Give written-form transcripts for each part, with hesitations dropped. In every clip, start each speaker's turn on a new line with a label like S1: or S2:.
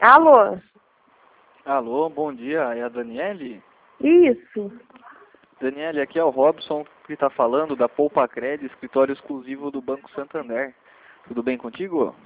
S1: Alô?
S2: Alô, bom dia, é a Daniele?
S1: Isso.
S2: Daniele, aqui é o Robson que está falando da Poupa Cred, escritório exclusivo do Banco Santander. Tudo bem contigo?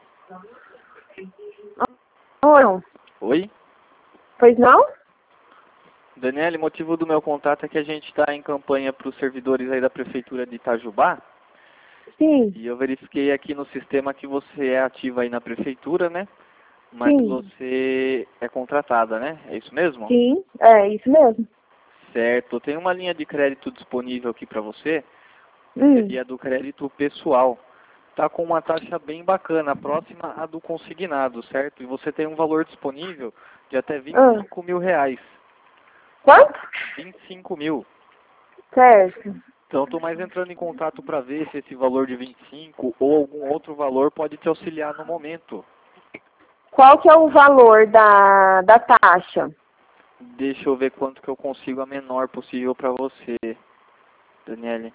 S1: Oi?
S2: Oi?
S1: Pois não?
S2: Daniele, motivo do meu contato é que a gente está em campanha para os servidores aí da Prefeitura de Itajubá.
S1: Sim,
S2: E eu verifiquei aqui no sistema que você é ativa aí na Prefeitura, né? Mas
S1: sim,
S2: você é contratada, né? É isso mesmo?
S1: sim, é isso mesmo.
S2: Certo. Tem uma linha de crédito disponível aqui para você.
S1: Hum.
S2: Seria do crédito pessoal. Está com uma taxa bem bacana, próxima à do consignado, certo? E você tem um valor disponível de até
S1: Ah,
S2: 25 mil reais.
S1: quanto?
S2: 25 mil.
S1: Certo.
S2: Então estou mais entrando em contato para ver se esse valor de 25 ou algum outro valor pode te auxiliar no momento.
S1: Qual que é o valor da taxa?
S2: Deixa eu ver quanto que eu consigo a menor possível para você, Daniele.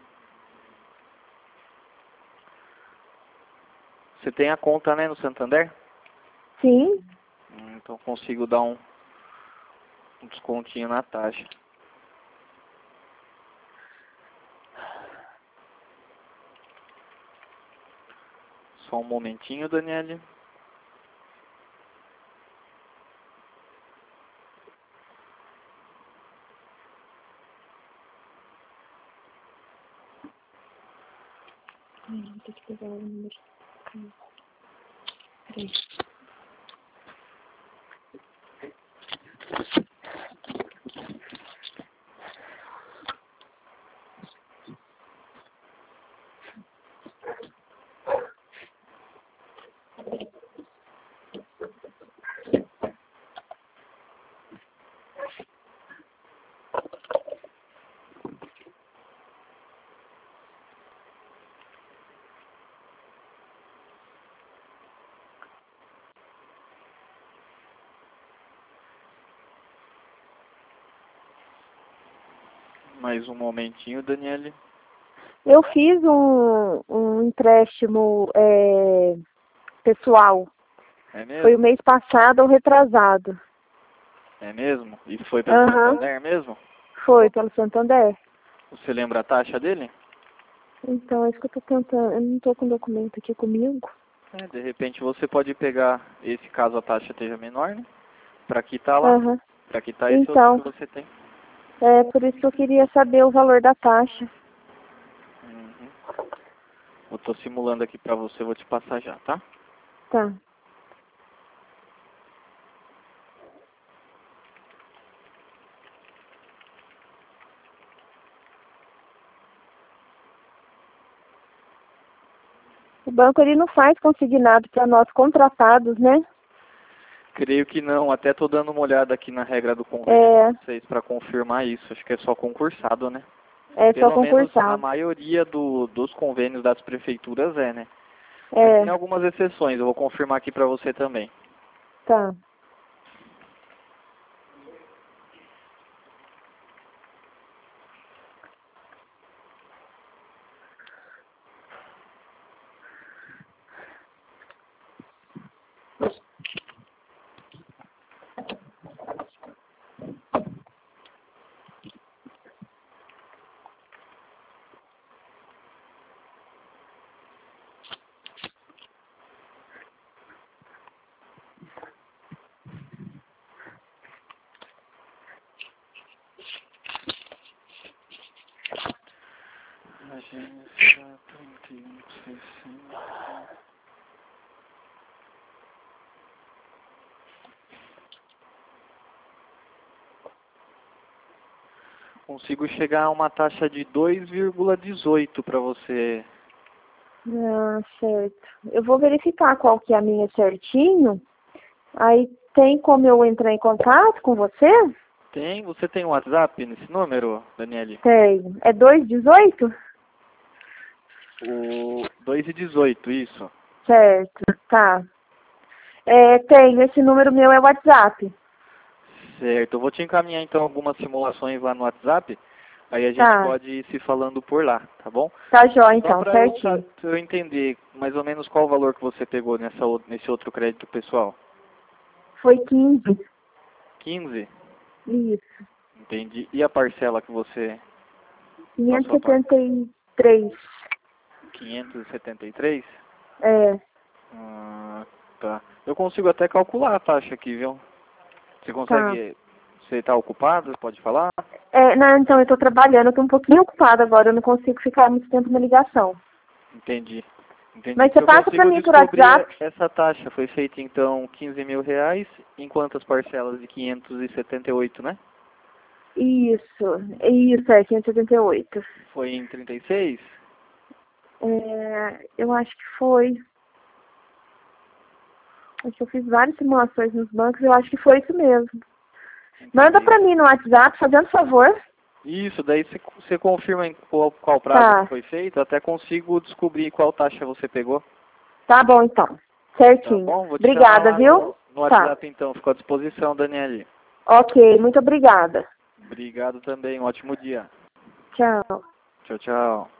S2: Você tem a conta, né, no Santander?
S1: Sim.
S2: Então consigo dar um descontinho na taxa. Só um momentinho, Daniele.
S1: Vou ter que pegar o número. Peraí.
S2: Mais um momentinho, Daniele.
S1: Eu fiz um empréstimo pessoal.
S2: É
S1: Foi o
S2: mesmo?
S1: mês passado ou retrasado.
S2: É mesmo? E foi pelo
S1: Aham.
S2: Santander mesmo?
S1: Foi pelo Santander.
S2: Você lembra a taxa dele?
S1: Então, é isso que eu tô tentando. Eu não tô com o documento aqui comigo.
S2: De repente você pode pegar esse caso a taxa esteja menor, né? Pra quitar lá.
S1: Aham.
S2: Pra quitar esse outro que
S1: Então,
S2: você tem.
S1: é por isso que eu queria saber o valor da taxa.
S2: Uhum. Eu tô simulando aqui pra você, vou te passar já, tá?
S1: Tá. O banco ele não faz consignado para nós contratados, né?
S2: Creio que não, até tô dando uma olhada aqui na regra do convênio de
S1: É,
S2: vocês pra confirmar isso. Acho que é só concursado, né?
S1: é só
S2: Pelo menos na
S1: concursado.
S2: maioria dos convênios das prefeituras né? Mas tem
S1: É,
S2: algumas exceções, eu vou confirmar aqui pra você também.
S1: tá.
S2: Agência 3160. Consigo chegar a uma taxa de 2,18 para você.
S1: Ah, certo. Eu vou verificar qual que é a minha certinho. Aí tem como eu entrar em contato com você?
S2: Tem? Você tem um WhatsApp nesse número, Daniele?
S1: Tenho. É 218?
S2: O 2,18, isso.
S1: Certo, tá. É, tenho. Esse número meu é WhatsApp.
S2: Certo. Eu vou te encaminhar então algumas simulações lá no WhatsApp. Aí a gente
S1: Tá.
S2: pode ir se falando por lá, tá bom?
S1: Tá jóia
S2: Só
S1: então,
S2: para
S1: certinho.
S2: eu entender mais ou menos qual o valor que você pegou nesse outro crédito pessoal.
S1: Foi 15.
S2: 15?
S1: Isso.
S2: Entendi. E a parcela que você...
S1: 573.
S2: 573?
S1: É.
S2: Tá. Eu consigo até calcular a taxa aqui, viu? Você consegue... Você está ocupado? Pode falar?
S1: Não, então eu tô trabalhando, eu tô um pouquinho ocupada agora, eu não consigo ficar muito tempo na ligação.
S2: Entendi.
S1: Mas você passa pra mim por WhatsApp.
S2: Essa taxa foi feita, então, R$ 15.000 em quantas parcelas de 578, né?
S1: Isso, é 578.
S2: Foi em 36?
S1: Eu acho que foi. Acho que eu fiz várias simulações nos bancos, eu acho que foi isso mesmo.
S2: Entendi.
S1: Manda pra mim no WhatsApp, fazendo favor.
S2: Isso, daí você confirma em qual prazo que foi feito, eu até consigo descobrir qual taxa você pegou.
S1: Tá bom, então. Certinho.
S2: Tá bom? Vou te
S1: Obrigada,
S2: chamar
S1: viu?
S2: no WhatsApp, então. Fico à disposição, Daniele.
S1: Ok, muito obrigada.
S2: Obrigado também. Um ótimo dia.
S1: Tchau.
S2: Tchau, tchau.